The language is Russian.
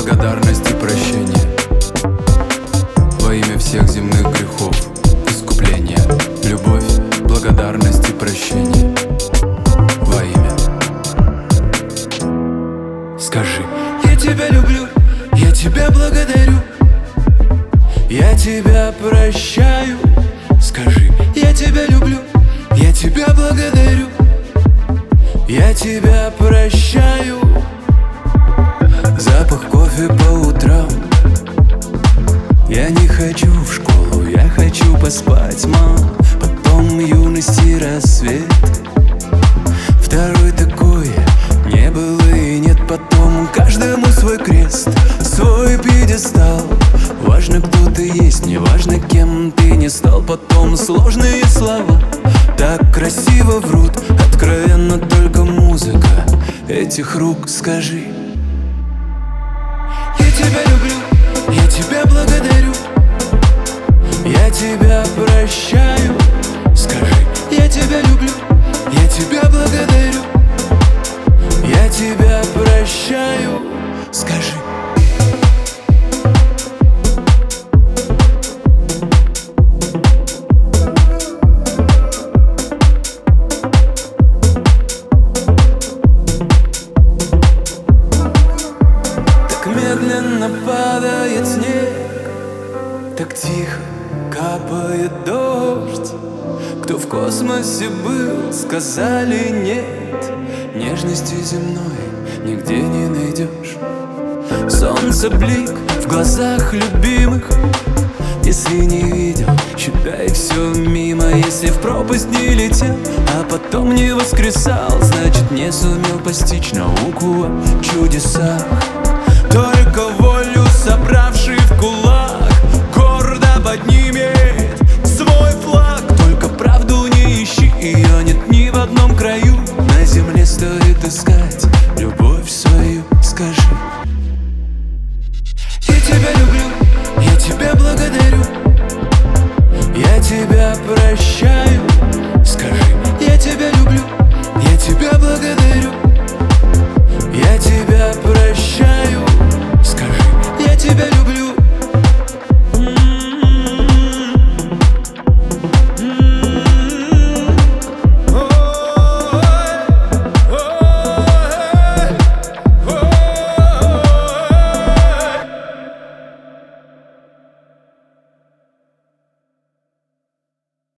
благодарность и прощение во имя всех земных грехов, искупления. Любовь, благодарность и прощение во имя. Скажи: я тебя люблю, я тебя благодарю, я тебя прощаю. Скажи: я тебя люблю, я тебя благодарю, я тебя прощаю. Запах кофе по утрам. Я не хочу в школу, я хочу поспать, мам. Потом юность и рассвет. Второй такой не было и нет. Потом каждому свой крест, свой пьедестал. Важно, кто ты есть, не важно, кем ты не стал. Потом сложные слова так красиво врут. Откровенно только музыка этих рук. Скажи: я тебя люблю, я тебя благодарю, я тебя прощаю. Скажи: я тебя люблю, я тебя благодарю, я тебя прощаю. Скажи. Медленно падает снег, так тихо капает дождь. Кто в космосе был, сказали нет. Нежности земной нигде не найдешь. Солнце блик в глазах любимых. Если не видел, считай все мимо. Если в пропасть не летел, а потом не воскресал, значит не сумел постичь науку о чудесах. Только волю собравший в кулак гордо поднимет свой флаг. Только правду не ищи, ее нет ни в одном краю. На земле стоит искать любовь свою. Скажи: я тебя люблю, я тебя благодарю, я тебя прощаю. Скажи: я тебя люблю, я тебя благодарю, я тебя прощаю.